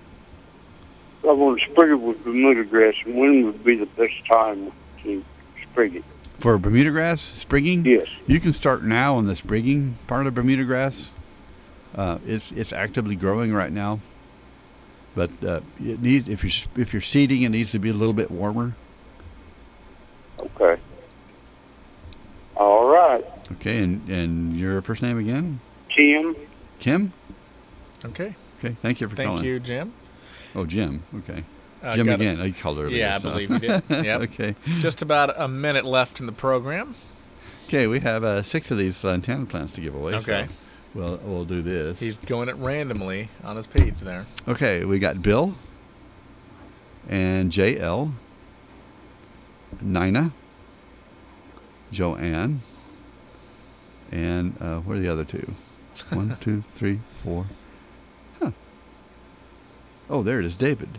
I want to sprig it with Bermuda grass, and when would be the best time to sprig it? For Bermuda grass sprigging? Yes. You can start now on the sprigging part of Bermuda grass. Uh, it's it's actively growing right now, but uh, it needs if you're if you're seeding, it needs to be a little bit warmer. Okay. All right. Okay, and and your first name again? Kim. Kim. Okay. Okay. Thank you for Thank calling. you, Jim. Oh, Jim. Okay. Uh, Jim got a- again. I called earlier. Yeah, I so. believe you did. Yep. Okay. Just about a minute left in the program. Okay, we have uh, six of these uh, antenna plants to give away. Okay. So we'll we'll do this. He's going it randomly on his page there. Okay, we got Bill and J L, Nina, Joanne, and uh, where are the other two? One, two, three, four. Huh. Oh, there it is, David.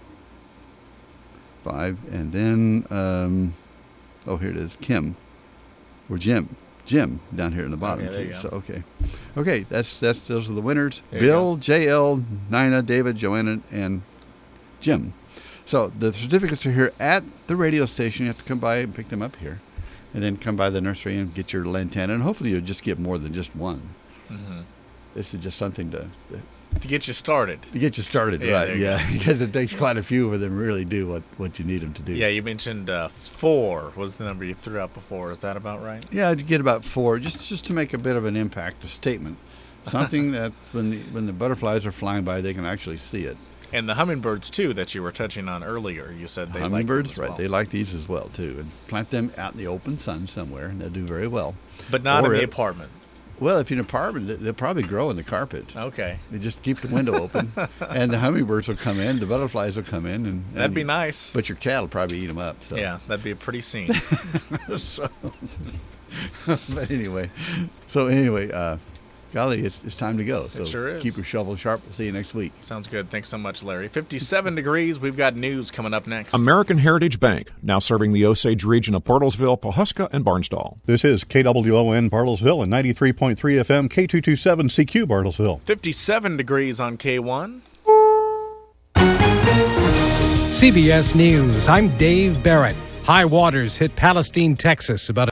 Five, and then, um, oh, here it is, Kim, or Jim. Jim down here in the bottom Okay, there too. you go. So okay, okay, that's that's those are the winners. There you Bill, J L, Nina, David, Joanna, and Jim. So the certificates are here at the radio station. You have to come by and pick them up here, and then come by the nursery and get your antenna. And hopefully you'll just get more than just one. Mm-hmm. This is just something to to, To get you started. to get you started, Yeah, there right? you Yeah, because it takes quite a few of them really do what what you need them to do. Yeah, you mentioned uh, four was the number you threw out before. Is that about right? Yeah, I'd get about four, just just to make a bit of an impact, a statement, something that when the when the butterflies are flying by, they can actually see it. And the hummingbirds, too, that you were touching on earlier. You said they like them Hummingbirds, as right? well. They like these as well too, and plant them out in the open sun somewhere, and they'll do very well. But not Or in the if- apartment. Well, if you're in an apartment, they- they'll probably grow in the carpet. Okay. They just keep the window open, and the hummingbirds will come in, the butterflies will come in, and That'd and be you- nice. But your cat will probably eat them up. So. Yeah, that'd be a pretty scene. so, but anyway, so anyway, uh, golly, it's, it's time to go. So It sure is. keep your shovel sharp. We'll see you next week. Sounds good. Thanks so much, Larry. fifty-seven degrees. We've got news coming up next. American Heritage Bank, now serving the Osage region of Portalsville, Pawhuska, and Barnsdall. This is K W O N Bartlesville and ninety-three point three F M, K two twenty-seven C Q Bartlesville. fifty-seven degrees on K one. C B S News, I'm Dave Barrett. High waters hit Palestine, Texas about